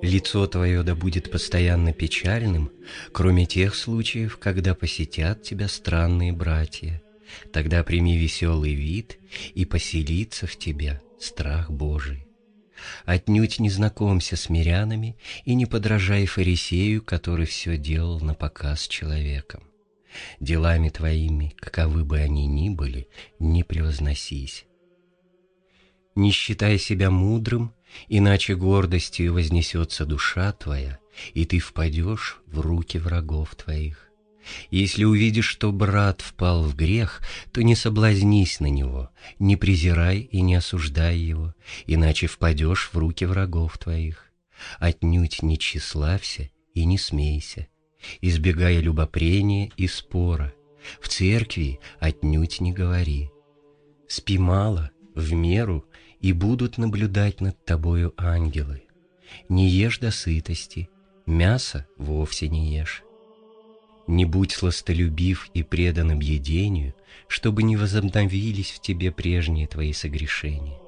Лицо твое да будет постоянно печальным, кроме тех случаев, когда посетят тебя странные братья. Тогда прими веселый вид, и поселится в тебя страх Божий. Отнюдь не знакомься с мирянами и не подражай фарисею, который все делал напоказ человеком. Делами твоими, каковы бы они ни были, не превозносись. Не считай себя мудрым, иначе гордостью вознесется душа твоя, и ты впадешь в руки врагов твоих. Если увидишь, что брат впал в грех, то не соблазнись на него, не презирай и не осуждай его, иначе впадешь в руки врагов твоих. Отнюдь не тщеславься и не смейся, избегая любопрения и спора. В церкви отнюдь не говори. Спи мало, в меру, и будут наблюдать над тобою ангелы. Не ешь до сытости, мясо вовсе не ешь. Не будь сластолюбив и предан объедению, чтобы не возобновились в тебе прежние твои согрешения.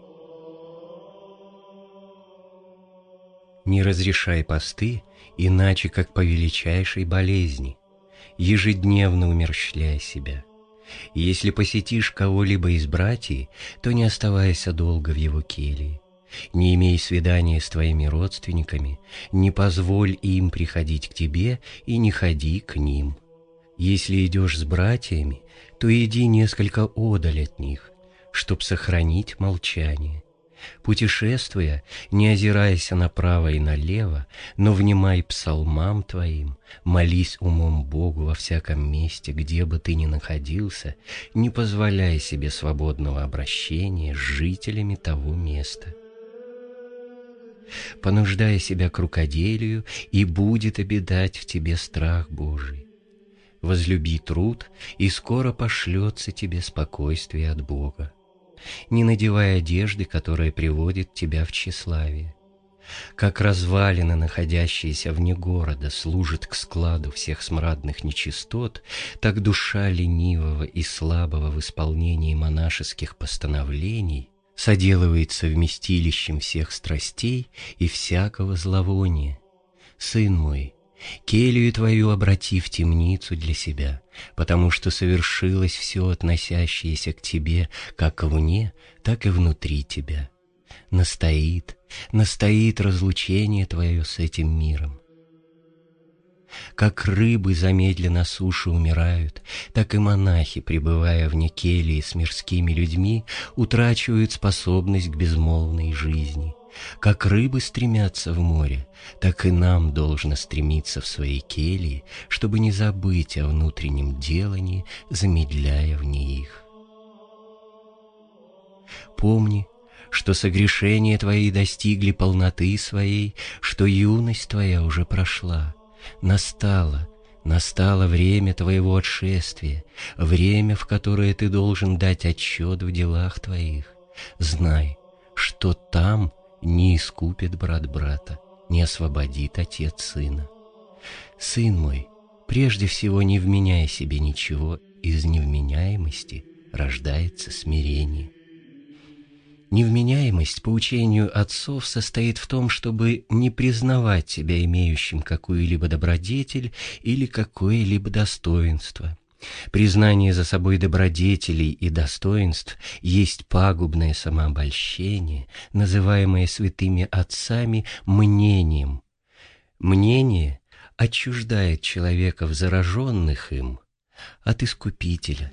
Не разрешай посты, иначе как по величайшей болезни. Ежедневно умерщвляй себя. Если посетишь кого-либо из братьев, то не оставайся долго в его келье. Не имей свидания с твоими родственниками, не позволь им приходить к тебе и не ходи к ним. Если идешь с братьями, то иди несколько одаль от них, чтоб сохранить молчание. Путешествуя, не озирайся направо и налево, но внимай псалмам твоим, молись умом Богу во всяком месте, где бы ты ни находился, не позволяй себе свободного обращения с жителями того места. Понуждай себя к рукоделию, и будет обитать в тебе страх Божий. Возлюби труд, и скоро пошлется тебе спокойствие от Бога. Не надевай одежды, которая приводит тебя в тщеславие. Как развалины, находящиеся вне города, служат к складу всех смрадных нечистот, так душа ленивого и слабого в исполнении монашеских постановлений соделывается вместилищем всех страстей и всякого зловония. Сын мой, келью твою обрати в темницу для себя, потому что совершилось все, относящееся к тебе, как вне, так и внутри тебя. Настоит разлучение твое с этим миром. Как рыбы замедленно на суше умирают, так и монахи, пребывая вне кельи с мирскими людьми, утрачивают способность к безмолвной жизни. Как рыбы стремятся в море, так и нам должно стремиться в своей келье, чтобы не забыть о внутреннем делании, замедляя вне их. Помни, что согрешения твои достигли полноты своей, что юность твоя уже прошла. Настало время твоего отшествия, время, в которое ты должен дать отчет в делах твоих. Знай, что там не искупит брат брата, не освободит отец сына. Сын мой, прежде всего не вменяй себе ничего, из невменяемости рождается смирение. Невменяемость, по учению отцов, состоит в том, чтобы не признавать себя имеющим какую-либо добродетель или какое-либо достоинство. Признание за собой добродетелей и достоинств есть пагубное самообольщение, называемое святыми отцами мнением. Мнение отчуждает человека, зараженных им, от Искупителя.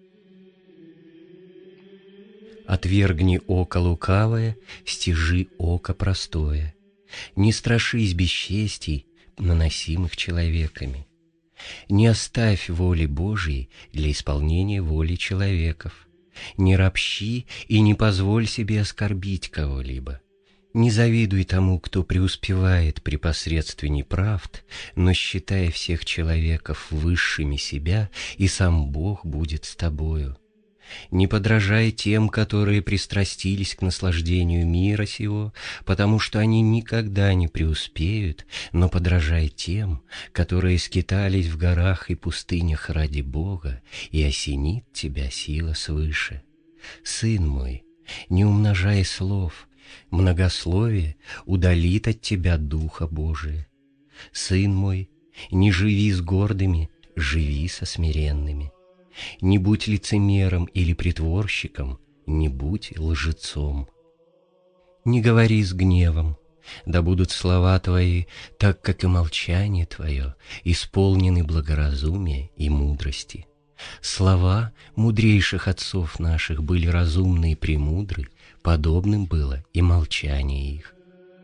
Отвергни око лукавое, стяжи око простое. Не страшись бесчестий, наносимых человеками. Не оставь воли Божьей для исполнения воли человеков. Не ропщи и не позволь себе оскорбить кого-либо. Не завидуй тому, кто преуспевает при посредстве неправд, но считай всех человеков высшими себя, и сам Бог будет с тобою. Не подражай тем, которые пристрастились к наслаждению мира сего, потому что они никогда не преуспеют, но подражай тем, которые скитались в горах и пустынях ради Бога, и осенит тебя сила свыше. Сын мой, не умножай слов, Многословие удалит от тебя Духа Божия. Сын мой, не живи с гордыми, живи со смиренными. Не будь лицемером или притворщиком, не будь лжецом. Не говори с гневом, да будут слова твои, так как и молчание твое, исполнены благоразумия и мудрости. Слова мудрейших отцов наших были разумны и премудры, подобным было и молчание их.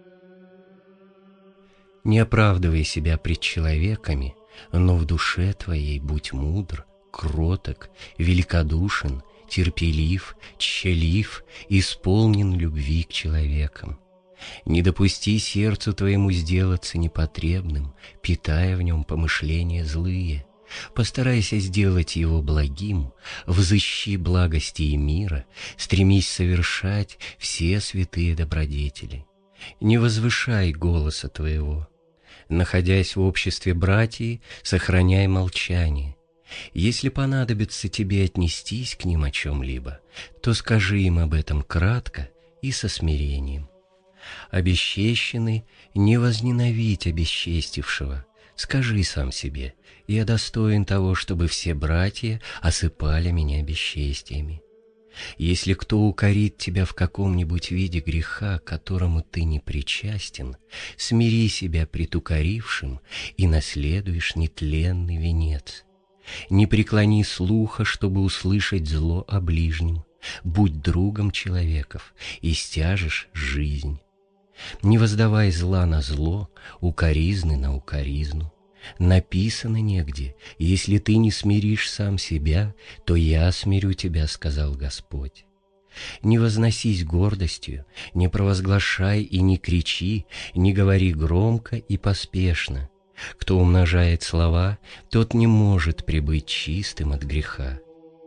Не оправдывай себя пред человеками, но в душе твоей будь мудр, кроток, великодушен, терпелив, тщелив, исполнен любви к человекам. Не допусти сердцу твоему сделаться непотребным, питая в нем помышления злые. Постарайся сделать его благим, взыщи благости и мира, стремись совершать все святые добродетели. Не возвышай голоса твоего. Находясь в обществе братьев, сохраняй молчание. Если понадобится тебе отнестись к ним о чем-либо, то скажи им об этом кратко и со смирением. Обесчещенный, не возненавидь обесчестившего. Скажи сам себе: я достоин того, чтобы все братья осыпали меня бесчестиями. Если кто укорит тебя в каком-нибудь виде греха, к которому ты не причастен, смири себя пред укорившим и наследуешь нетленный венец. Не преклони слуха, чтобы услышать зло о ближнем. Будь другом человеков и стяжешь жизнь. Не воздавай зла на зло, укоризны на укоризну. Написано негде: если ты не смиришь сам себя, то я смирю тебя, сказал Господь. Не возносись гордостью, не провозглашай и не кричи, не говори громко и поспешно. Кто умножает слова, тот не может пребыть чистым от греха.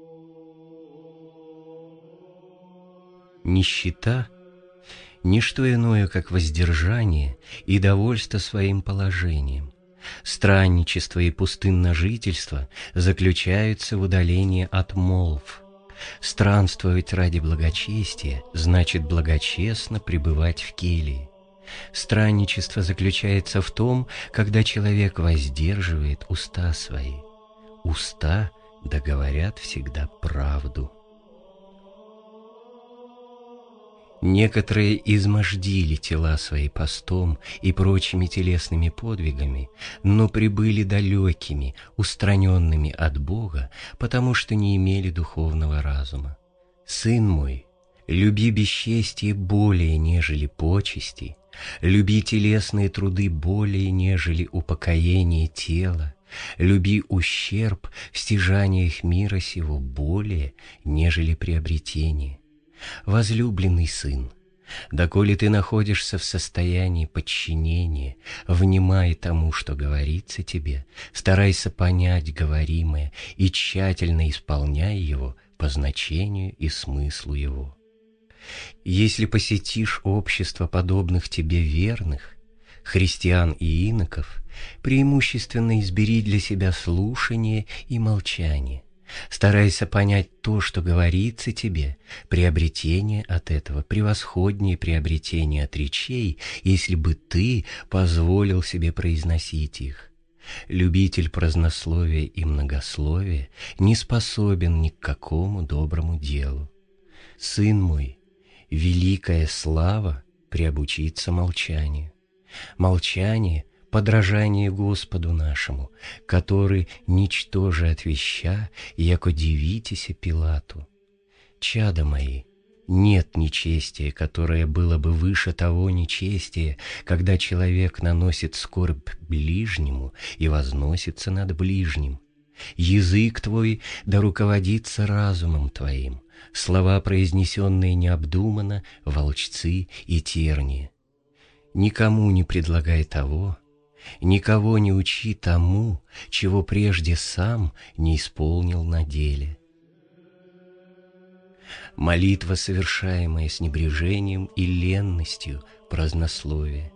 Нищета — ничто иное, как воздержание и довольство своим положением. Странничество и пустынножительство заключаются в удалении от молв. Странствовать ради благочестия значит благочестно пребывать в келии. Странничество заключается в том, когда человек воздерживает уста свои. Уста да говорят всегда правду. Некоторые измождили тела свои постом и прочими телесными подвигами, но прибыли далекими, устраненными от Бога, потому что не имели духовного разума. Сын мой, люби бесчестие более, нежели почести, люби телесные труды более, нежели упокоение тела, люби ущерб в стяжаниях мира сего более, нежели приобретение. Возлюбленный сын, доколе ты находишься в состоянии подчинения, внимай тому, что говорится тебе, старайся понять говоримое и тщательно исполняй его по значению и смыслу его. Если посетишь общество подобных тебе верных, христиан и иноков, преимущественно избери для себя слушание и молчание. Старайся понять то, что говорится тебе. Приобретение от этого превосходнее приобретения от речей, если бы ты позволил себе произносить их. Любитель празднословия и многословия не способен ни к какому доброму делу. Сын мой, великая слава приобучиться молчанию. Молчание — подражание Господу нашему, который, ничтоже от веща, яко дивитеся Пилату. Чада мои, нет нечестия, которое было бы выше того нечестия, когда человек наносит скорбь ближнему и возносится над ближним. Язык твой да руководится разумом твоим, слова, произнесенные необдуманно, волчцы и тернии. Никому не предлагай того, никого не учи тому, чего прежде сам не исполнил на деле. Молитва, совершаемая с небрежением и ленностью, празднословие.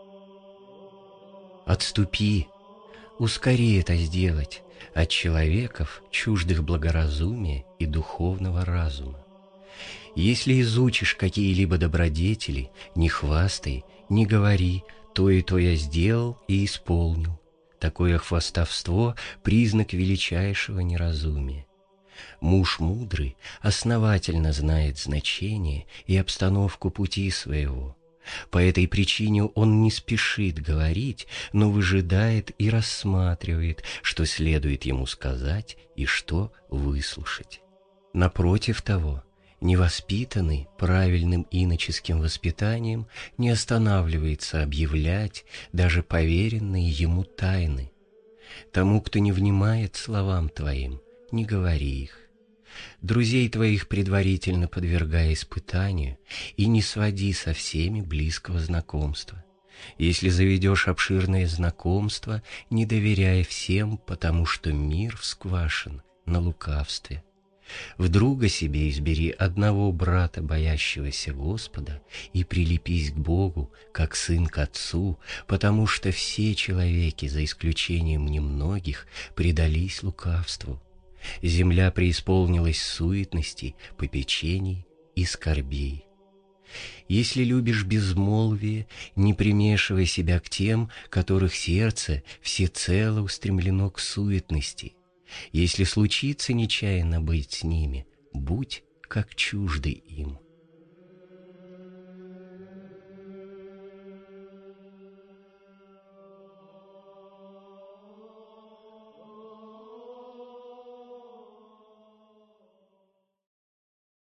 Отступи, ускори это сделать от человеков, чуждых благоразумия и духовного разума. Если изучишь какие-либо добродетели, не хвастай, не говори: то и то я сделал и исполнил. Такое хвастовство – признак величайшего неразумия. Муж мудрый основательно знает значение и обстановку пути своего. По этой причине он не спешит говорить, но выжидает и рассматривает, что следует ему сказать и что выслушать. Напротив того, невоспитанный правильным иноческим воспитанием не останавливается объявлять даже поверенные ему тайны. Тому, кто не внимает словам твоим, не говори их. Друзей твоих предварительно подвергай испытанию и не своди со всеми близкого знакомства. Если заведешь обширное знакомство, не доверяй всем, потому что мир всквашен на лукавстве. В друга себе избери одного брата, боящегося Господа, и прилепись к Богу, как сын к отцу, потому что все человеки, за исключением немногих, предались лукавству. Земля преисполнилась суетностей, попечений и скорбей. Если любишь безмолвие, не примешивай себя к тем, которых сердце всецело устремлено к суетности. Если случится нечаянно быть с ними, будь как чуждый им.